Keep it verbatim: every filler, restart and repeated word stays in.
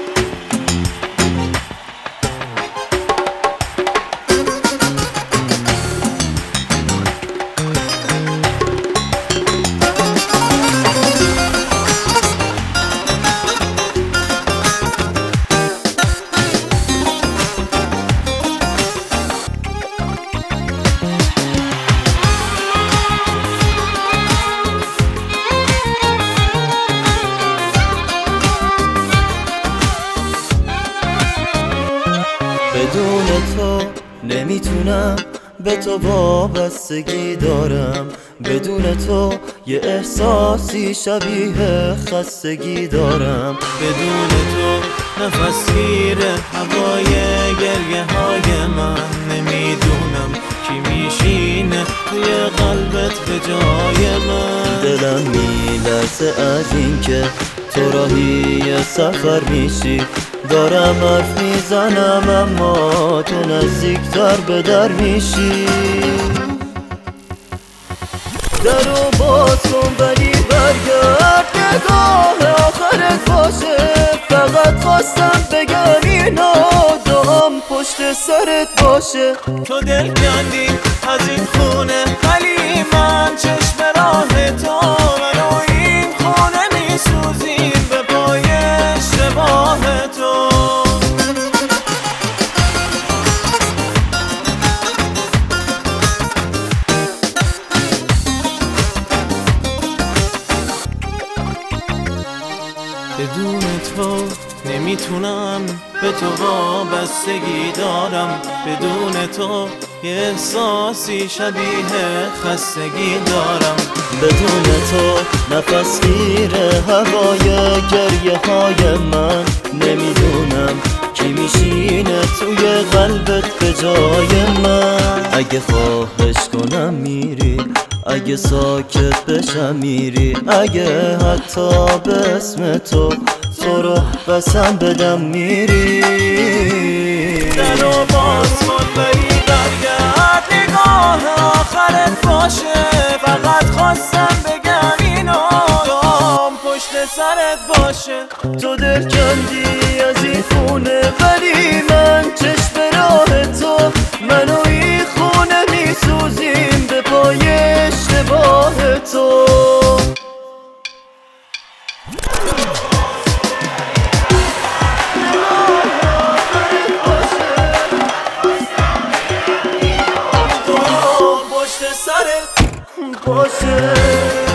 بدون تو نمیتونم، به تو وابستگی دارم. بدون تو یه احساسی شبیه خستگی دارم. بدون تو نفس گیره هوای گریه های من. نمیدونم کی میشینه توی قلبت به جای من. دلم میلرزه از این که تو راهی سفر میشی. دارم حرف میزنم اما تو نزدیکتر به در میشی. درو باز کن ولی برگرد، نگاه آخرت باشه. فقط خواستم بگم اینا دام پشت سرت باشه. تو دل کندی از این خونه ولی من چشم راه تو. منو این خونه میسوزیم به پای اشتباه تو. بدون تو نمیتونم، به تو وابستگی دارم. بدون تو یه احساسی شبیه خستگی دارم. بدون تو نفس گیره هوای گریه های من. نمیدونم کی میشینه توی قلبت به جای من. اگه خواهش کنم میری، اگه ساکت بشم میری. اگه حتی به اسم تو تو رو قسم بدم میری. درو باز کن ولی برگرد، نگاه آخرت باشه. فقط خواستم بگم اینو دام پشت سرت باشه. تو دل کندی از این خونه ولی من چشم راه تو. منو این خونه میسوزیم به پای اشتباه تو. پشت سرت باشه.